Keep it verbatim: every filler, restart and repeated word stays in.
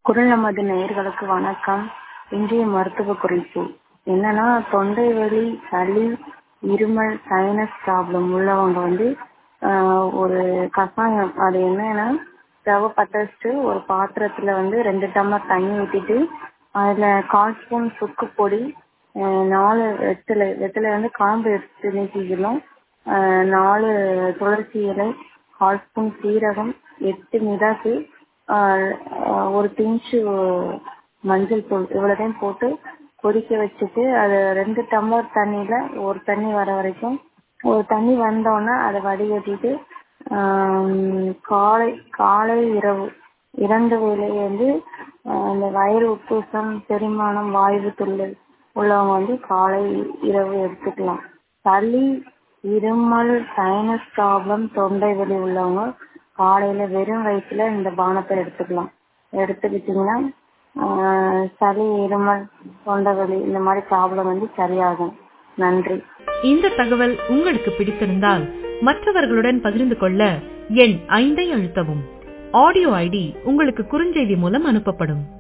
குரல் நமது நேயர்களுக்கு வணக்கம். இன்றைய மருத்துவ குறிப்பு என்னன்னா, தொண்டை வலி, சளி, இருமல், சைனஸ் ப்ராப்ளம் உள்ளவங்க வந்து ஆஹ் ஒரு கஷாயம், அது என்னன்னா ஸ்டவ் பற்ற வச்சுட்டு ஒரு பாத்திரத்துல வந்து ரெண்டு டம்ளர் தண்ணி ஊற்றிட்டு அதுல கால் ஸ்பூன் சுக்கு பொடி, ஆஹ் நாலு வெத்தலை வெத்தலை வந்து காம்பு எடுத்து நீக்கிக்கணும், ஆஹ் நாலு துளசி இலை, கால் ஸ்பூன் சீரகம், எட்டு மிளகு, ஆஹ் ஆஹ் ஒரு பிஞ்சு மஞ்சள் தூள், இவ்வளோதையும் போட்டு கொதிக்க வச்சுட்டு அதை ரெண்டு டம்ளர் தண்ணியில ஒரு தண்ணி வர வரைக்கும், ஒரு தண்ணி வந்தோடனே அதை வடிகட்டிட்டு ஆஹ் காலை காலை இரவு இரண்டு வேளை வந்து ஆஹ் இந்த வயிறு உப்புசம், செரிமானம், வாய்வு தொல்லை உள்ளவங்க வந்து காலை இரவு எடுத்துக்கலாம். சளி, இருமல், சைனஸ் ப்ராப்ளம், தொண்டை வலி உள்ளவங்க காலையில வெறும் வயிற்றுல இந்த பானத்தை எடுத்துக்கலாம். எடுத்துக்கிட்டிங்கன்னா ஆஹ் சளி, இருமல், தொண்டை வலி இந்த மாதிரி ப்ராப்ளம் வந்து சரியாகும். நன்றி. இந்த தகவல் உங்களுக்கு பிடித்திருந்தால் மற்றவர்களுடன் பகிர்ந்து கொள்ள எண் ஐந்தை அழுத்தவும். ஆடியோ ஐடி உங்களுக்கு குறுஞ்செய்தி மூலம் அனுப்பப்படும்.